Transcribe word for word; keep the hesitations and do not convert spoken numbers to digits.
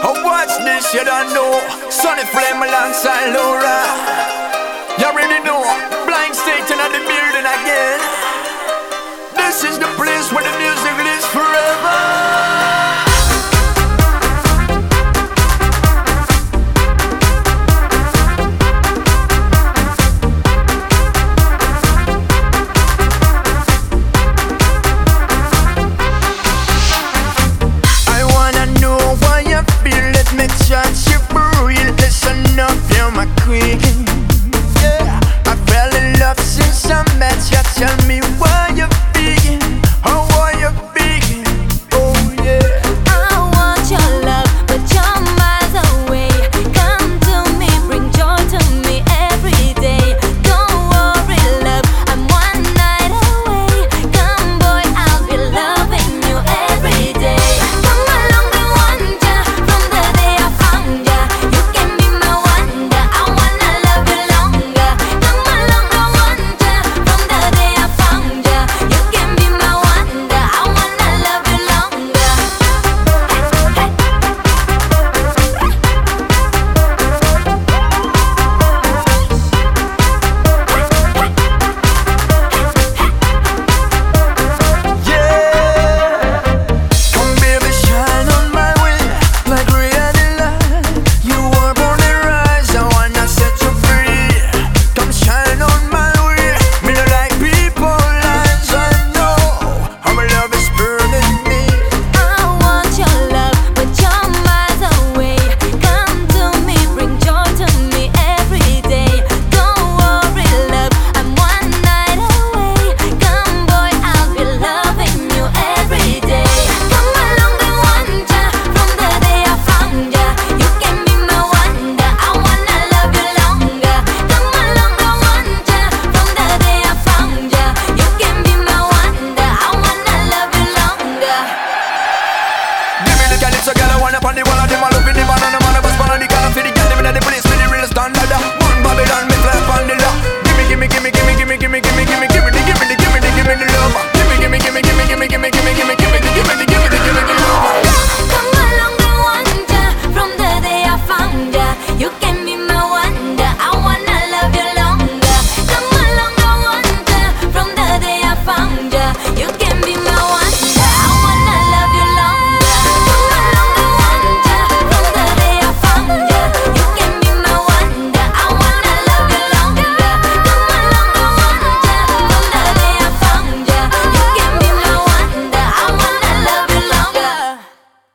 Oh, watch this, you don't know. Sunny Flame alongside Laura. You already know. Blind State in the building again. This is the place where the music lives forever. Touch you for real, listen up, you're my queen. Yeah, I fell in love since I met you. Tell me why you're vegan, or why you're vegan. Oh yeah. I want your love, but you're miles away. Come to me, bring joy to me every day. Don't worry, love, I'm one night away. Come boy, I'll be loving you every day. Come along and wonder from the day I found ya. You can be my wonder, I wanna love you longer. Come along and wonder from the day I found ya. You can be my wonder, I wanna love you longer. Yeah, come baby, shine on my way like reality light. You were born to rise, I wanna set you free. Come shine on my way. Me no like people lies, I know. Our love is burning me. I want your love, but you're miles away. Come to me, bring joy to me every day. Don't worry, love, I'm one night away. Come boy, I'll be loving you every day. Come along and wonder from the day I found ya. You can be my wonder, I wanna love you longer. Come along and wonder from the day I found ya. You can be my wonder, I wanna love you longer. Give me the calypso, girl, I wanna pon the wall of them all up in the man and the man of us, man on the car for the girl, living at the place for the real standard. One Babylon.